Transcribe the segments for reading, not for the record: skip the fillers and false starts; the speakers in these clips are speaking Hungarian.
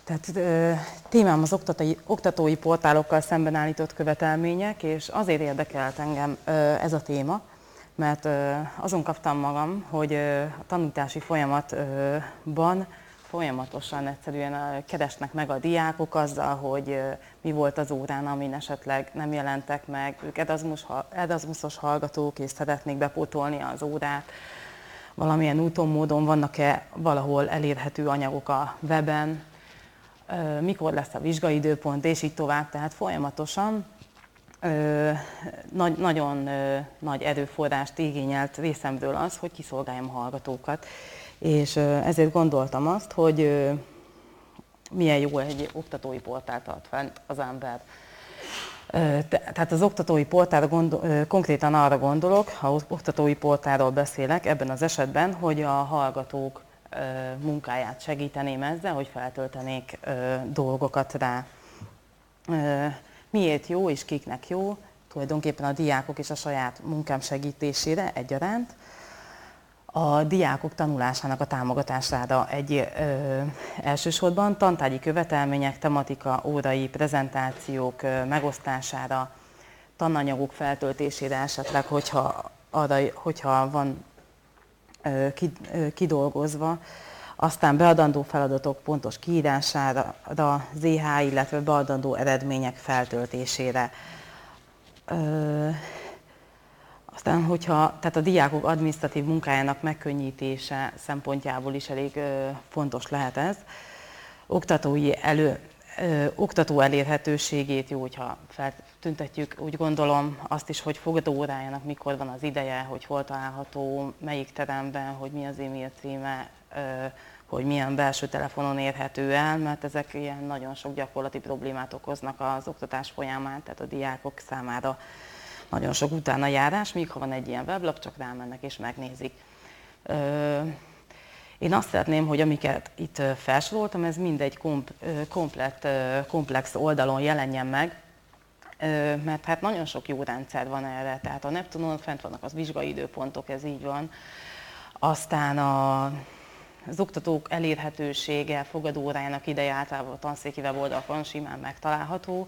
Tehát témám az oktatói portálokkal szemben állított követelmények, és azért érdekelt engem ez a téma, mert azon kaptam magam, hogy a tanítási folyamatban folyamatosan egyszerűen keresnek meg a diákok azzal, hogy mi volt az órán, amin esetleg nem jelentek meg, ők Erasmusos hallgatók, és szeretnék bepótolni az órát. Valamilyen úton, módon vannak-e valahol elérhető anyagok a weben, mikor lesz a vizsgaidőpont, és így tovább. Tehát folyamatosan nagyon nagy erőforrást igényelt részemről az, hogy kiszolgáljam a hallgatókat. És ezért gondoltam azt, hogy milyen jó egy oktatói portált tart fent az ember. Tehát az oktatói portálra konkrétan arra gondolok, ha oktatói portálról beszélek, ebben az esetben, hogy a hallgatók munkáját segíteném ezzel, hogy feltöltenék dolgokat rá. Miért jó és kiknek jó? Tulajdonképpen a diákok és a saját munkám segítésére egyaránt. A diákok tanulásának a támogatására elsősorban tantárgyi követelmények, tematika, órai prezentációk megosztására, tananyagok feltöltésére esetleg, hogyha van kidolgozva, aztán beadandó feladatok pontos kiírására, ZH, illetve beadandó eredmények feltöltésére. Aztán, tehát a diákok adminisztratív munkájának megkönnyítése szempontjából is elég fontos lehet ez. Oktató elérhetőségét jó, hogyha feltüntetjük, úgy gondolom azt is, hogy fogadóórájának mikor van az ideje, hogy hol található, melyik teremben, hogy mi az e-mail címe, hogy milyen belső telefonon érhető el, mert ezek ilyen nagyon sok gyakorlati problémát okoznak az oktatás folyamán, tehát a diákok számára nagyon sok utána járás, míg ha van egy ilyen weblap, csak rámennek és megnézik. Én azt szeretném, hogy amiket itt felsoroltam, ez mindegy komplex oldalon jelenjen meg, mert hát nagyon sok jó rendszer van erre, tehát a Neptunon fent vannak az vizsgaidőpontok, ez így van. Aztán az oktatók elérhetősége, fogadóórájának ideje általában a tanszéki weboldalon simán megtalálható.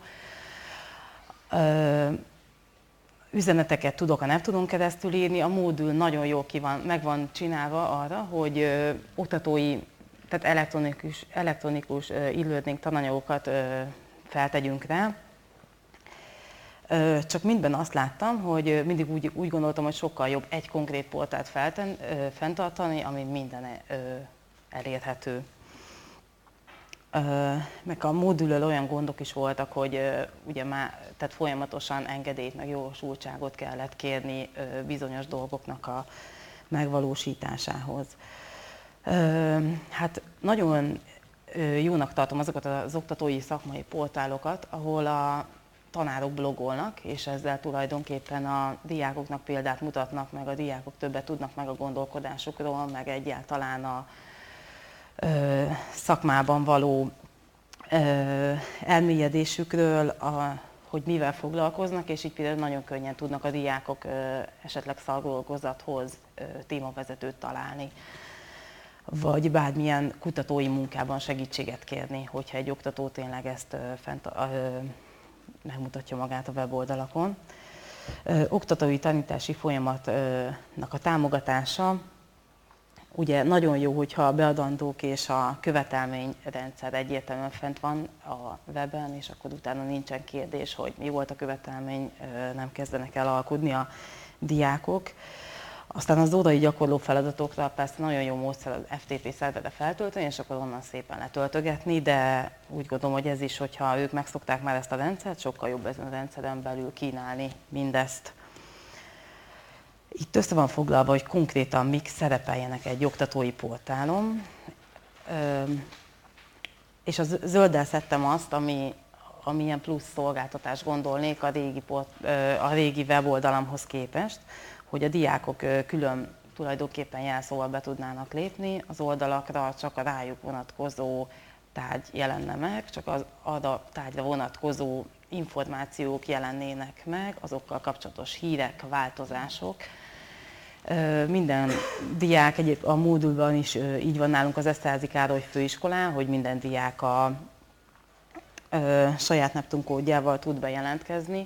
Üzeneteket tudok a Neptunon keresztül írni, a módul nagyon jól meg van csinálva arra, hogy oktatói, tehát elektronikus e-learning tananyagokat feltegyünk rá. Csak mindben azt láttam, hogy mindig úgy gondoltam, hogy sokkal jobb egy konkrét portált fenntartani, ami minden elérhető. Meg a módulról olyan gondok is voltak, hogy ugye tehát folyamatosan engedélyt, meg jogosultságot kellett kérni bizonyos dolgoknak a megvalósításához. Hát nagyon jónak tartom azokat az oktatói szakmai portálokat, ahol a tanárok blogolnak, és ezzel tulajdonképpen a diákoknak példát mutatnak, meg a diákok többet tudnak meg a gondolkodásukról, meg egyáltalán a szakmában való elmélyedésükről, hogy mivel foglalkoznak, és így például nagyon könnyen tudnak a diákok esetleg szakdolgozathoz témavezetőt találni, vagy bármilyen kutatói munkában segítséget kérni, hogyha egy oktató tényleg ezt megmutatja magát a weboldalakon. Oktatói tanítási folyamatnak a támogatása, ugye nagyon jó, hogyha a beadandók és a követelményrendszer egyértelműen fent van a weben, és akkor utána nincsen kérdés, hogy mi volt a követelmény, nem kezdenek el alkudni a diákok. Aztán az órai gyakorló feladatokra persze nagyon jó módszer az FTP szerverre feltölteni, és akkor onnan szépen letöltögetni, de úgy gondolom, hogy ez is, hogyha ők megszokták már ezt a rendszert, sokkal jobb ezen a rendszeren belül kínálni mindezt. Itt össze van foglalva, hogy konkrétan mik szerepeljenek egy oktatói portálon, és a zölddel szedtem azt, ami ilyen plusz szolgáltatást gondolnék a régi weboldalamhoz képest, hogy a diákok külön tulajdonképpen jelszóval be tudnának lépni, az oldalakra csak a rájuk vonatkozó tárgy jelenne meg, csak az arra tárgyra vonatkozó információk jelennének meg, azokkal kapcsolatos hírek, változások. Minden diák, a módulban is így van nálunk az Eszterházy Károly főiskolán, hogy minden diák a saját Neptun kódjával tud bejelentkezni.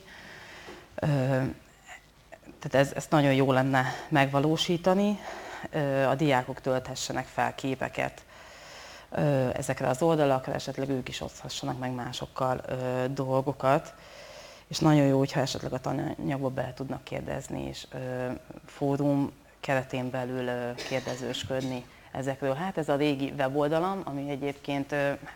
Tehát ezt nagyon jó lenne megvalósítani. A diákok tölthessenek fel képeket ezekre az oldalakra, esetleg ők is oszthassanak meg másokkal dolgokat. És nagyon jó, hogyha esetleg a tananyagba be tudnak kérdezni, és fórum keretén belül kérdezősködni ezekről. Hát ez a régi weboldalam, ami egyébként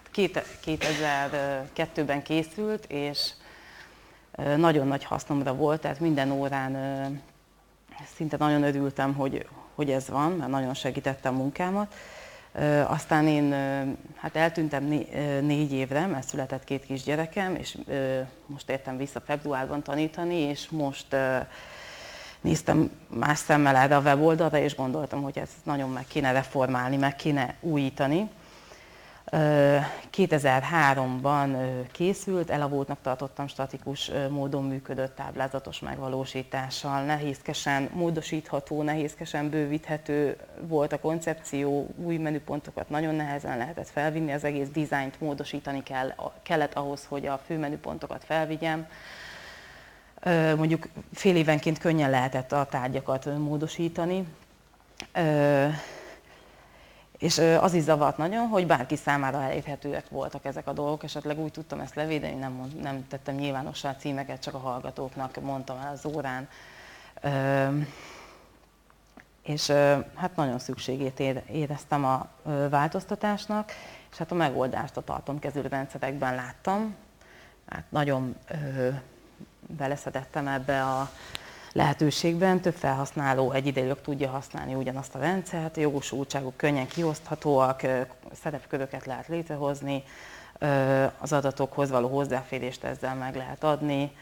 2002-ben készült, és nagyon nagy hasznomra volt, tehát minden órán szinte nagyon örültem, hogy ez van, mert nagyon segítette a munkámat. Aztán én hát eltűntem 4 évre, mert született 2 kisgyerekem, és most értem vissza februárban tanítani, és most néztem más szemmel erre a weboldalra, és gondoltam, hogy ezt nagyon meg kéne reformálni, meg kéne újítani. 2003-ban készült, elavultnak tartottam, statikus módon működött, táblázatos megvalósítással, nehézkesen módosítható, nehézkesen bővíthető volt a koncepció, új menüpontokat nagyon nehezen lehetett felvinni, az egész dizájnt módosítani kellett ahhoz, hogy a fő menüpontokat felvigyem. Mondjuk fél évenként könnyen lehetett a tárgyakat módosítani. És az is zavart nagyon, hogy bárki számára elérhetőek voltak ezek a dolgok, esetleg úgy tudtam ezt levédeni, nem tettem nyilvánossá a címeket, csak a hallgatóknak mondtam el az órán. És hát nagyon szükségét éreztem a változtatásnak, és hát a megoldást a tartalomkezelőrendszerekben láttam. Hát nagyon beleszedettem ebbe a lehetőségben, több felhasználó egyidejűleg tudja használni ugyanazt a rendszert, a jogosultságok könnyen kioszthatóak, szerepköröket lehet létrehozni, az adatokhoz való hozzáférést ezzel meg lehet adni,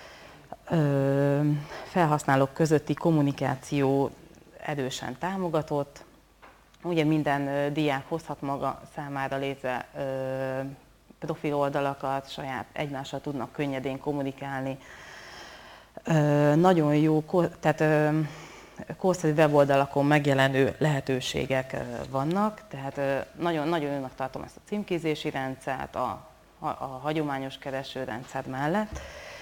felhasználók közötti kommunikáció erősen támogatott, ugye minden diák hozhat maga számára létre profiloldalakat, saját egymással tudnak könnyedén kommunikálni. Nagyon jó, tehát korszerű weboldalakon megjelenő lehetőségek vannak, tehát nagyon jónak tartom ezt a címkézési rendszert a hagyományos keresőrendszer mellett.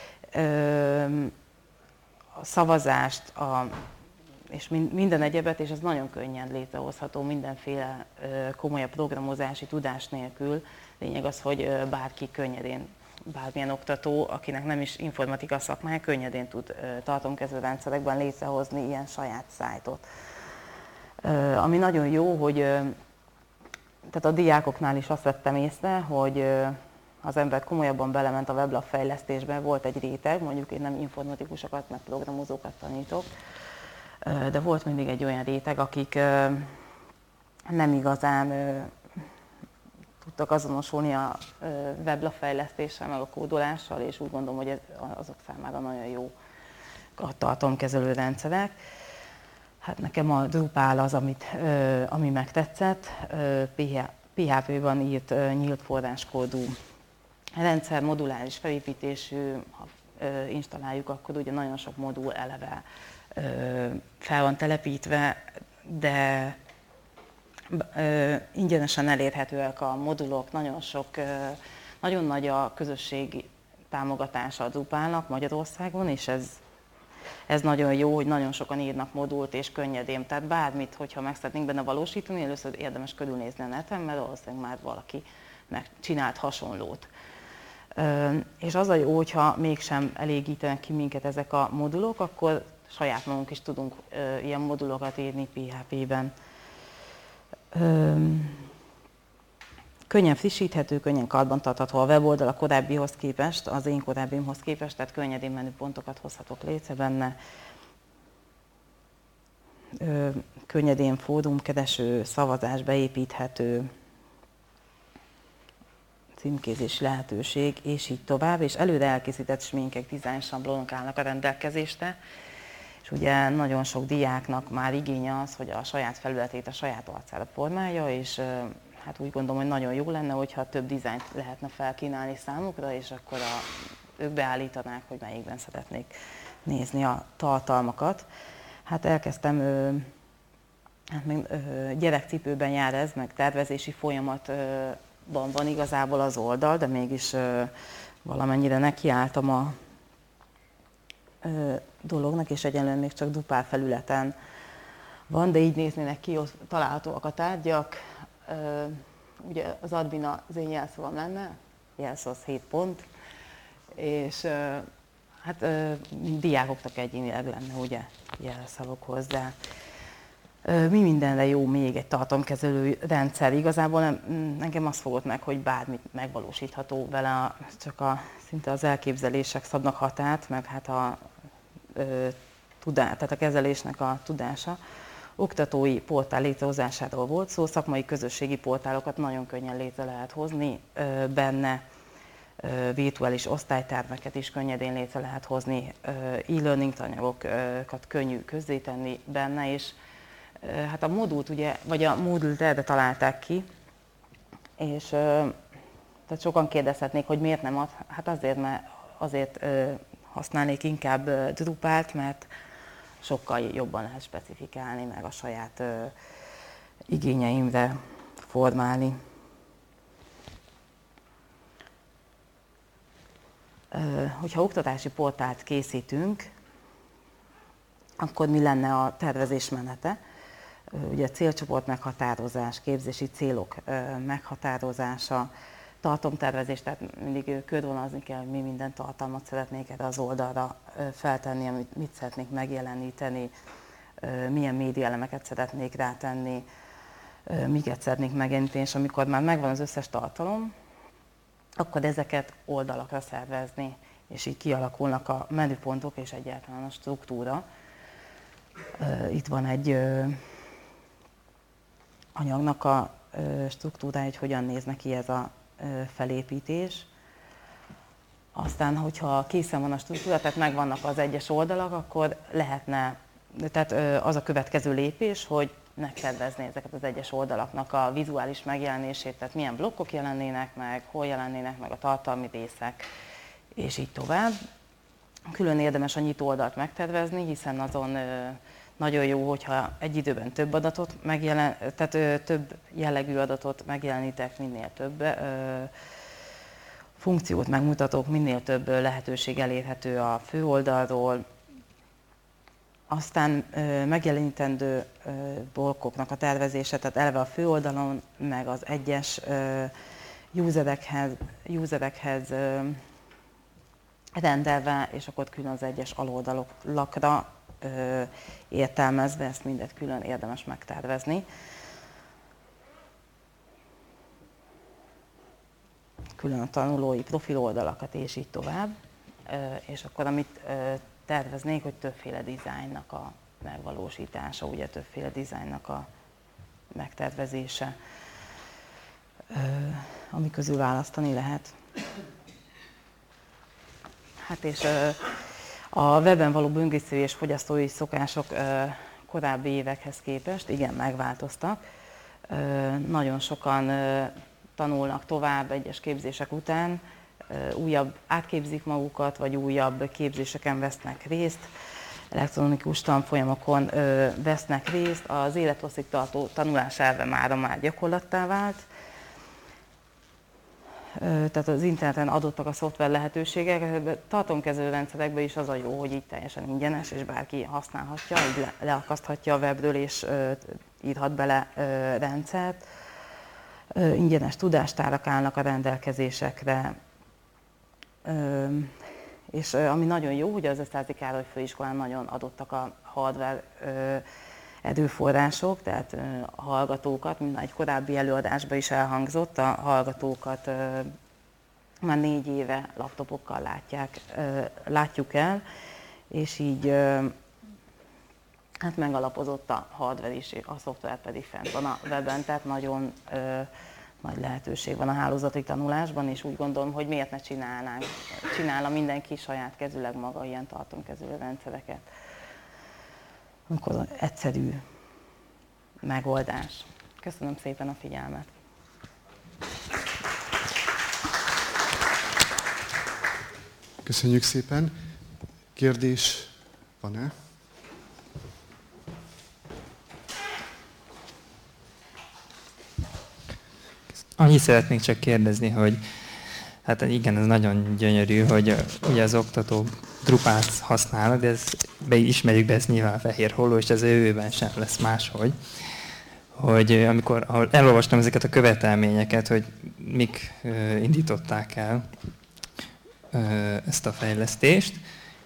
A szavazást és minden egyebet, és ez nagyon könnyen létrehozható mindenféle komolyabb programozási tudás nélkül. Lényeg az, hogy bárki könnyedén, bármilyen oktató, akinek nem is informatika szakmája, könnyedén tud tartalomkezelőrendszerekben létrehozni ilyen saját szájtot. Ami nagyon jó, hogy tehát a diákoknál is azt vettem észre, hogy az ember komolyabban belement a weblap fejlesztésbe, volt egy réteg, mondjuk én nem informatikusokat, meg programozókat tanítok, de volt mindig egy olyan réteg, akik nem igazán tudtak azonosulni a weblapfejlesztéssel, meg a kódolással, és úgy gondolom, hogy azok számára nagyon jó a tartalomkezelő rendszerek. Hát nekem a Drupal az, ami megtetszett, PHP-ban írt nyílt forráskódú rendszer, moduláris felépítésű, ha installáljuk, akkor ugye nagyon sok modul eleve fel van telepítve, de ingyenesen elérhetőek a modulok, nagyon nagy a közösségi támogatása a Drupalnak Magyarországon, és ez nagyon jó, hogy nagyon sokan írnak modult és könnyedén. Tehát bármit, hogyha meg szeretnénk benne valósítani, először érdemes körülnézni a neten, mert valószínűleg már valaki megcsinált hasonlót. És az a jó, hogyha mégsem elégítenek ki minket ezek a modulok, akkor saját magunk is tudunk ilyen modulokat írni PHP-ben. Könnyen frissíthető, könnyen karbantartható a weboldal a korábbihoz képest, az én korábbimhoz képest, tehát könnyedén menüpontokat hozhatok létre benne. Könnyedén fórumkereső, szavazás beépíthető, címkézési lehetőség, és így tovább, és előre elkészített sminkek, dizájn sablonok állnak a rendelkezésre. És ugye nagyon sok diáknak már igénye az, hogy a saját felületét a saját arcára formálja, és hát úgy gondolom, hogy nagyon jó lenne, hogyha több dizájnt lehetne felkínálni számukra, és akkor ők beállítanák, hogy melyikben szeretnék nézni a tartalmakat. Hát elkezdtem, hát még gyerekcipőben jár ez, meg tervezési folyamatban van igazából az oldal, de mégis valamennyire nekiálltam a dolognak, és egyenlően még csak dupál felületen van, de így néznének ki, találhatóak a tárgyak. Ugye az admin az én jelszavam lenne, jelszó az 7 pont, és hát diákoknak egyénileg lenne ugye jelszavok hozzá. Mi mindenre jó még egy tartalomkezelő rendszer? Igazából engem azt fogott meg, hogy bármit megvalósítható vele, csak szinte az elképzelések szabnak határt, meg hát tehát a kezelésnek a tudása. Oktatói portál létrehozásáról volt szó, szakmai közösségi portálokat nagyon könnyen létre lehet hozni, benne virtuális osztálytermeket is könnyedén létre lehet hozni, e-learning tananyagokat könnyű közzétenni benne, és hát a modult ugye, vagy a modult erre találták ki, és tehát sokan kérdezhetnék, hogy miért nem ad, hát azért használnék inkább Drupalt, mert sokkal jobban lehet specifikálni, meg a saját igényeimre formálni. Hogyha oktatási portált készítünk, akkor mi lenne a tervezés menete? Ugye célcsoport meghatározás, képzési célok meghatározása, tartalomtervezés, tehát mindig körvonalazni kell, hogy mi minden tartalmat szeretnék erre az oldalra feltenni, mit szeretnék megjeleníteni, milyen médiaelemeket szeretnék rátenni, miket szeretnék megjeleníteni, és amikor már megvan az összes tartalom, akkor ezeket oldalakra szervezni, és így kialakulnak a menüpontok és egyáltalán a struktúra. Itt van egy anyagnak a struktúrája, hogy hogyan néz neki ez a felépítés. Aztán, hogyha készen van a struktúra, tehát megvannak az egyes oldalak, akkor lehetne, tehát az a következő lépés, hogy megtervezni ezeket az egyes oldalaknak a vizuális megjelenését, tehát milyen blokkok jelennének meg, hol jelennének meg a tartalmi részek, és így tovább. Külön érdemes a nyitó oldalt megtervezni, hiszen azon nagyon jó, hogyha egy időben több adatot tehát több jellegű adatot megjelenítek, minél több funkciót megmutatok, minél több lehetőség elérhető a főoldalról. Aztán megjelenítendő blokkoknak a tervezése, tehát eleve a főoldalon, meg az egyes userekhez rendelve, és akkor külön az egyes aloldalakra értelmezve, ezt mindet külön érdemes megtervezni. Külön a tanulói profiloldalakat, és így tovább. És akkor amit terveznék, hogy többféle dizájnnak a megvalósítása, ugye többféle dizájnnak a megtervezése, ami közül választani lehet. Hát és a webben való böngésző és fogyasztói szokások korábbi évekhez képest igen megváltoztak. Nagyon sokan tanulnak tovább egyes képzések után, átképzik magukat, vagy újabb képzéseken vesznek részt, elektronikus tanfolyamokon vesznek részt. Az élethosszig tartó tanulás elve már gyakorlattá vált. Tehát az interneten adottak a szoftver lehetőségek, tartalomkezelő rendszerekben is az a jó, hogy így teljesen ingyenes, és bárki használhatja, így leakaszthatja a webről, és írhat bele rendszert. Ingyenes tudástárak állnak a rendelkezésekre, és ami nagyon jó, hogy az Eszterházy Károly Főiskolán nagyon adottak a hardware erőforrások, tehát a hallgatókat, mint egy korábbi előadásban is elhangzott, a hallgatókat már 4 éve laptopokkal látjuk el, és így hát megalapozott a hardware is, a szoftver pedig fent van a webben, tehát nagyon nagy lehetőség van a hálózati tanulásban, és úgy gondolom, hogy miért ne csinálna mindenki saját kezüleg maga ilyen tartalomkezelő rendszereket. Akkor egyszerű megoldás. Köszönöm szépen a figyelmet. Köszönjük szépen. Kérdés van-e? annyit szeretnék csak kérdezni, hogy hát igen, ez nagyon gyönyörű, hogy ugye az oktatók Drupalt használnak, de ismerjük be, ezt nyilván fehér holló, és ez a jövőben sem lesz máshogy. Hogy ahol elolvastam ezeket a követelményeket, hogy mik indították el ezt a fejlesztést,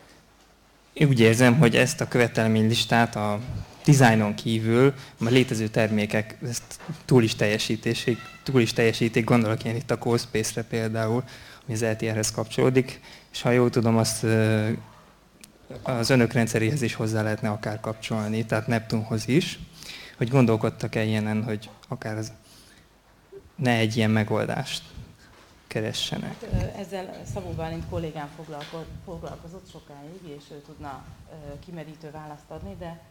én úgy érzem, hogy ezt a követelménylistát a dizájnon kívül a létező termékek ezt túl is teljesítik, gondolok én itt a CoSpace-re például, ami az LTR-hez kapcsolódik, és ha jól tudom, azt az önök rendszeréhez is hozzá lehetne akár kapcsolni, tehát Neptunhoz is, hogy gondolkodtak-e ilyenen, hogy akár ne egy ilyen megoldást keressenek. Ezzel Szabó Bálint kollégám foglalkozott sokáig, és ő tudna kimerítő választ adni, de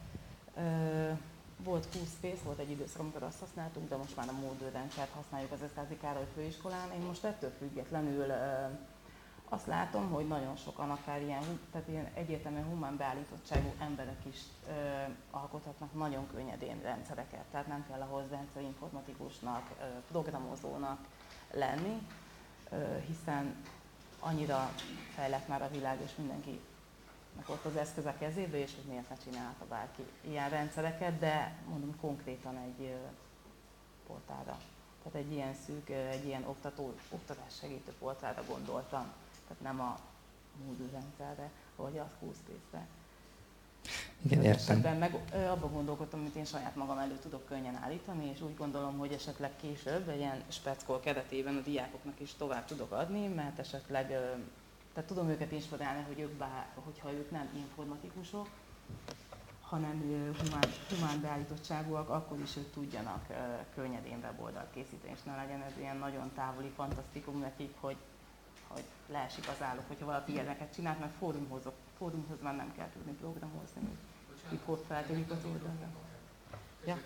volt CoSpace, volt egy időszak, amikor azt használtunk, de most már a Moodle rendszert használjuk az Eszterházy Károly főiskolán. Én most ettől függetlenül azt látom, hogy nagyon sokan akár ilyen egyértelműen humán beállítottságú emberek is alkothatnak nagyon könnyedén rendszereket. Tehát nem kell ahhoz rendszerinformatikusnak, programozónak lenni, hiszen annyira fejlett már a világ, és mindenki ott az eszköz a kezébe, és hogy miért ne csinálta bárki ilyen rendszereket, de mondom konkrétan egy portálra. Tehát egy ilyen szűk, egy ilyen oktatás segítő portálra gondoltam. Tehát nem a Moodle rendszerre, vagy a CoSpace-re. Igen, értem. Meg abban gondolkodtam, amit én saját magam elő tudok könnyen állítani, és úgy gondolom, hogy esetleg később egy ilyen speckol keretében a diákoknak is tovább tudok adni, mert esetleg tehát tudom őket inspirálni, hogy hogyha ők nem informatikusok, hanem humán beállítottságúak, akkor is ők tudjanak könnyedén weboldalt készíteni, és ne legyen ez ilyen nagyon távoli fantasztikum nekik, hogy leesik az állok, hogyha valaki ilyeneket csinált, mert fórumhoz már nem kell tudni programozni, mikor feltörik az oldalra. Ja.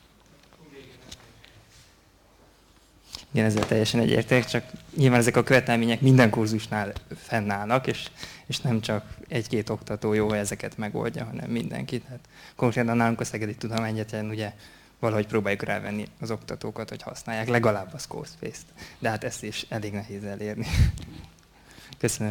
Igen, ezzel teljesen egyértek, csak nyilván ezek a követelmények minden kurzusnál fennállnak, és nem csak egy-két oktató jó, hogy ezeket megoldja, hanem mindenki. Tehát konkrétan nálunk a Szegedi Tudományegyetemen ugye valahogy próbáljuk rávenni az oktatókat, hogy használják legalább a CoSpace-t. De hát ezt is elég nehéz elérni. Köszönöm.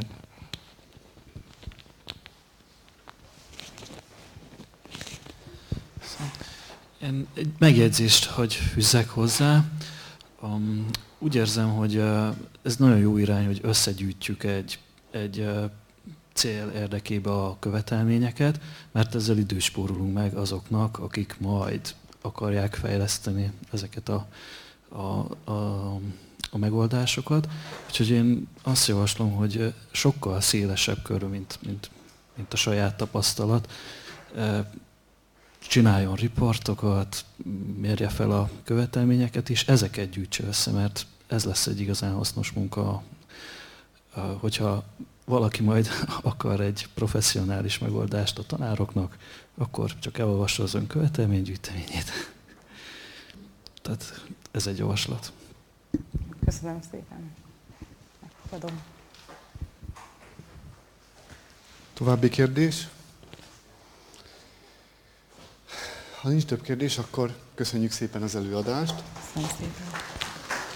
Én egy megjegyzést, hogy fűzzek hozzá. Úgy érzem, hogy ez nagyon jó irány, hogy összegyűjtjük egy cél érdekébe a követelményeket, mert ezzel időt spórolunk meg azoknak, akik majd akarják fejleszteni ezeket a megoldásokat. Úgyhogy én azt javaslom, hogy sokkal szélesebb körül, mint a saját tapasztalat, csináljon riportokat, mérje fel a követelményeket, és ezeket gyűjtse össze, mert ez lesz egy igazán hasznos munka, hogyha valaki majd akar egy professzionális megoldást a tanároknak, akkor csak elolvassa az ön követelménygyűjteményét. Tehát ez egy javaslat. Köszönöm szépen. Megfogadom. További kérdés? Ha nincs több kérdés, akkor köszönjük szépen az előadást. Köszönöm szépen.